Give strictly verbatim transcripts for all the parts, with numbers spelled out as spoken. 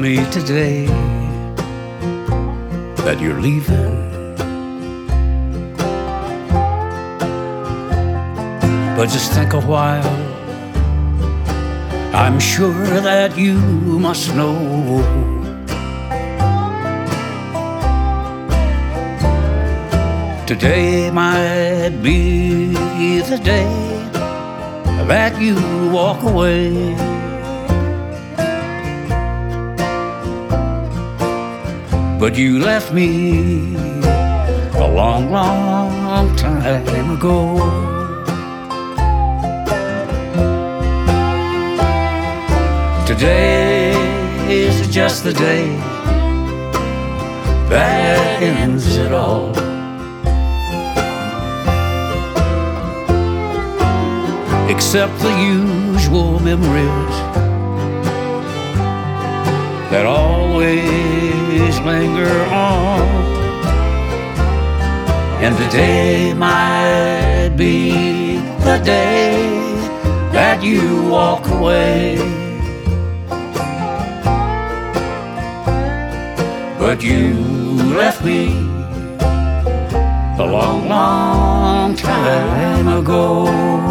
me today that you're leaving, but just think a while. I'm sure that you must know today might be the day that you walk away. But you left me a long, long time ago. Today is just the day that ends it all. Except the usual memories that always linger on. And today might be the day that you walk away. But you left me a long, long time ago.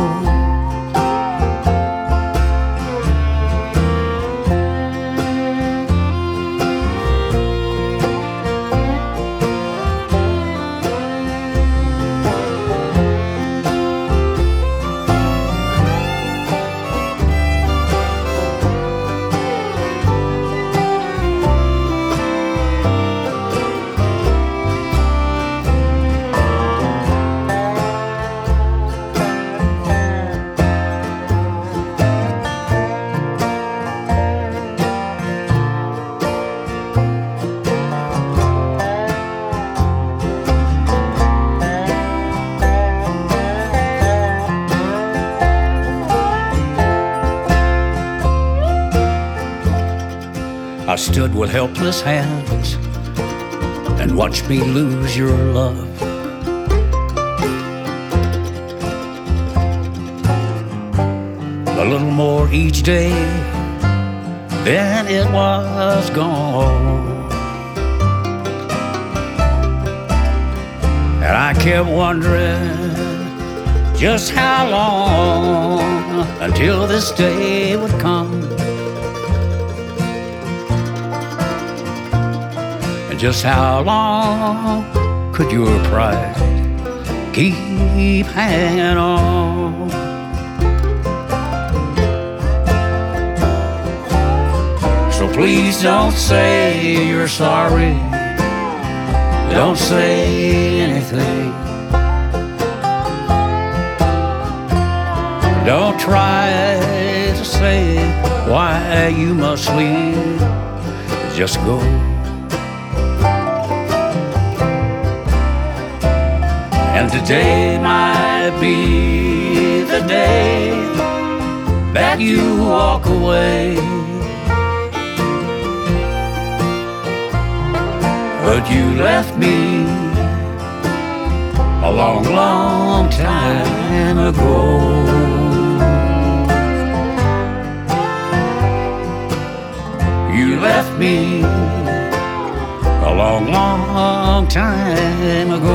I stood with helpless hands and watched me lose your love. A little more each day, then it was gone. And I kept wondering just how long until this day would come. Just how long could your pride keep hanging on? So please don't say you're sorry. Don't say anything. Don't try to say why you must leave. Just go. And today might be the day that you walk away. But you left me a long, long time ago. You left me a long, long time ago.